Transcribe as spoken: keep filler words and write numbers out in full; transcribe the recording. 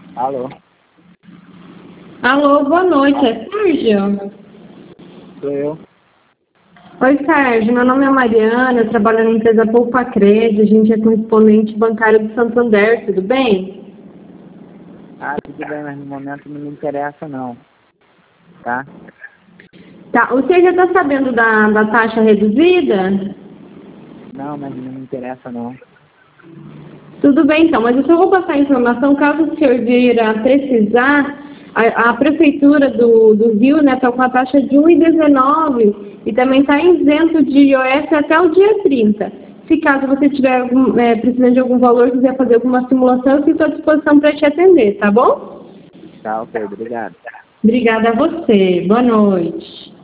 Alô? Alô, boa noite, é Sérgio? Sou eu. Oi, Sérgio, meu nome é Mariana, eu trabalho na empresa Poupa Crédito, a gente é correspondente bancário do Santander, tudo bem? Ah, tudo bem, mas no momento não me interessa não. Tá? Tá, você já está sabendo da, da taxa reduzida? Não, mas não me interessa não. Tudo bem, então, mas eu só vou passar a informação, caso o senhor vir a precisar, a, a Prefeitura do, do Rio está com a taxa de um vírgula dezenove e também está isento de I O F até o dia trinta. Se caso você estiver é, precisando de algum valor, quiser fazer alguma simulação, eu fico à disposição para te atender, tá bom? Tá, ok, obrigado. Obrigada a você. Boa noite.